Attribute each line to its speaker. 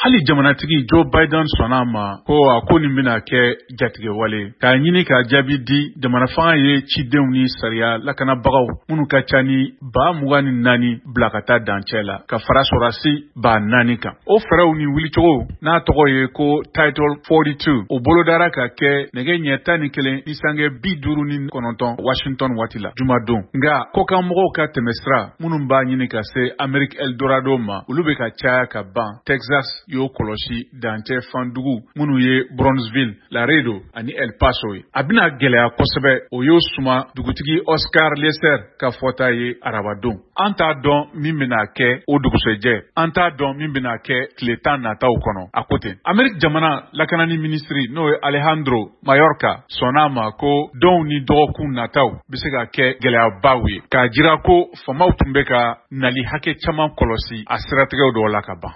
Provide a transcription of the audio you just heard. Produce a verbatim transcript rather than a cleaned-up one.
Speaker 1: hali jamanatigi Joe Biden sɔnna ma ko a ko nin bɛna kɛ jatigɛ wale k'a ɲini ka jaabi di jamana fanga ye cidenw ni sariya lakanabagaw minnu ka ca ni ba mugan ni naani bila ka taa dancɛ la ka fara sɔrɔdasi ba naani kan. O fɛɛrɛw ni wulicogo n'a tɔgɔ ye ko Title forty-two o bolodara ka kɛ nɛgɛ ɲɛ tan ni kelen ni sange bi duuru ni kɔnɔntɔn Washington waati la jumadon. Nga kokan mɔgɔw ka tɛmɛsira minnu b'a ɲini ka se Amerique Eldorado ma olu bɛ ka caya ka ban. Texas y'o kɔlɔsi dancɛ fandugu minnu ye Bronzeville, Laredo ani El Paso ye. A bɛna gɛlɛya kosɛbɛ o y'o suma dugutigi Oscar Lesser ka fɔta ye arabadon. An t'a dɔn min bɛna kɛ o dugusɛjɛ. An t'a dɔn min bɛna kɛ tile tan nataw kɔnɔ. A ko ten. Amerique jamana lakanani ministri n'o ye Alejandro Mayorkas sɔnna ma ko dɔnw ni dɔgɔkun nataw bɛ se ka kɛ gɛlɛyabaw ye. K'a jira ko famaw tun bɛ ka nali hakɛ caman kɔlɔsi a siratigɛw dɔw la ka ban.